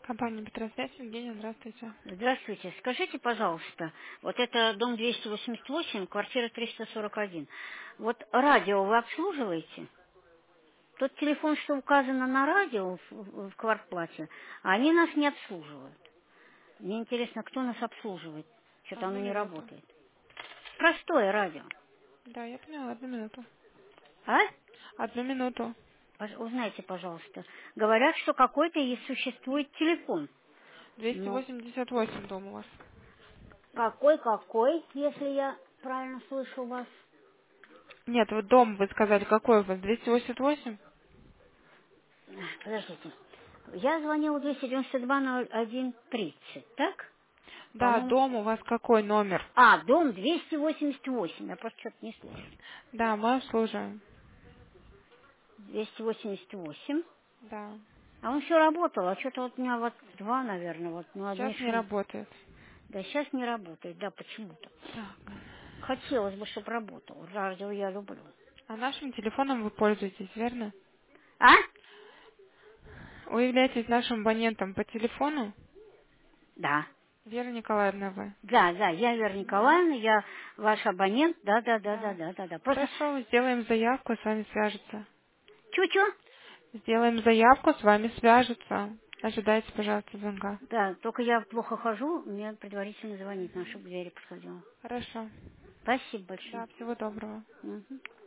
Компания Петросвязь, Евгения, здравствуйте. Здравствуйте. Скажите, пожалуйста, вот это дом 288, квартира 341. Вот радио вы обслуживаете? Тот телефон, что указано на радио в квартплате, а они нас не обслуживают. Мне интересно, кто нас обслуживает? Что-то Одну оно не минуту. работает. Простое радио. Да, я поняла, одну минуту. А? Одну минуту. Узнайте, пожалуйста. Говорят, что какой-то и существует телефон. Ну, 288 дом у вас. какой, если я правильно слышу вас? Нет, вот дом вы сказали, какой у вас? 288? Подождите. Я звонила 292-01-30, так? Да, По-моему... дом у вас какой номер? Дом 288. Я просто что-то не слышу. Да, мы обслуживаем. 288. Да. А он все работал, а что-то вот у меня вот два, наверное, вот, ну, одни Сейчас не шум. работает. Да, сейчас не работает, да, почему-то. Так. Хотелось бы, чтобы работал. Радио я люблю. А нашим телефоном вы пользуетесь, верно? А? Вы являетесь нашим абонентом по телефону? Да. Вера Николаевна вы? Да, я Вера Николаевна, я ваш абонент, Да. да. Просто, Хорошо, сделаем заявку, с вами свяжется. чуть-чуть. Сделаем заявку, с вами свяжутся. Ожидайте, пожалуйста, звонка. Да, только я плохо хожу, мне предварительно звонить, надо, чтобы к двери подходила. Хорошо. Спасибо Да, большое. всего доброго. Мгм.